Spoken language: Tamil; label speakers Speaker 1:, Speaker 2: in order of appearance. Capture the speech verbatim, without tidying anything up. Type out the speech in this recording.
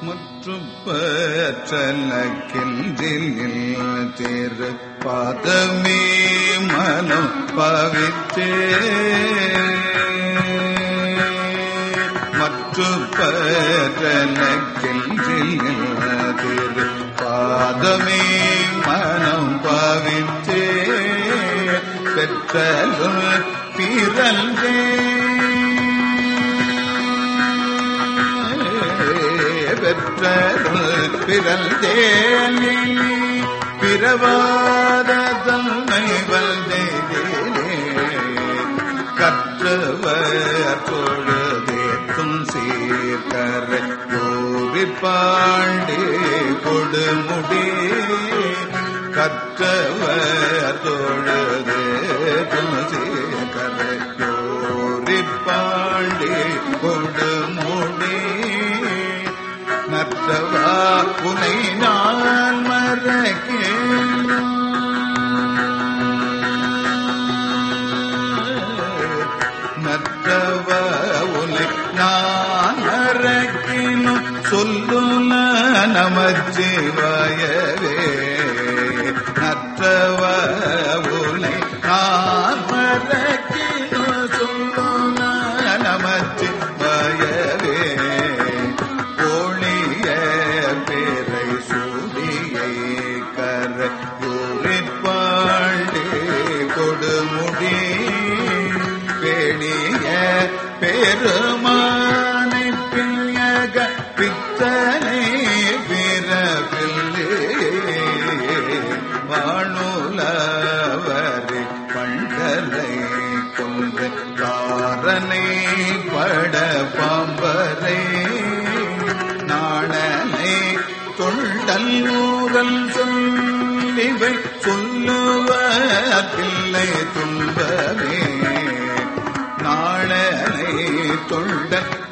Speaker 1: முற்றுப்பற்றலக்கின்றில் திரு பாதமே மனம் பவித்தே மற்றுப்பற்றலக்கின்றில் திரு பாதமே மனம் பவித்தே பெற்றலுள் பிறந்தே பெற்றலுள் பிறந்தேனே பிறவாத தன்மை வந்தேனே கற்றவர் தொழுதேத்தும் சீர்கரை கோவிப்பாண்டே கொடுமுடி கற்றவர் தொழுதேத்தும் சீர்கரை கோவிப்பாண்டே கொடுமுடி நற்றவா உனை நான் மறக்கேன் நற்றவா உனை நான் மறக்கினும் சொல்லுன நமச்சிவாயவே நற்றவா உனை நான் மறக்கினும் சொல்லுன நமச்சிவாயவே கொடுமுடி பேணிய பெருமானை பிள்ளைக பித்தனை பிறப்பில்லே வானுலவரை பண்டலை கொன்ற காரனை பட பாம்பரை நாணனை தொண்டல் நூறல் சொல்லிவை சொல்லுவதில்லை துன்பமே நாணனை தொண்ட